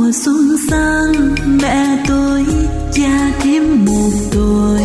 mùa xuân sang, mẹ tôi già thêm một tuổi.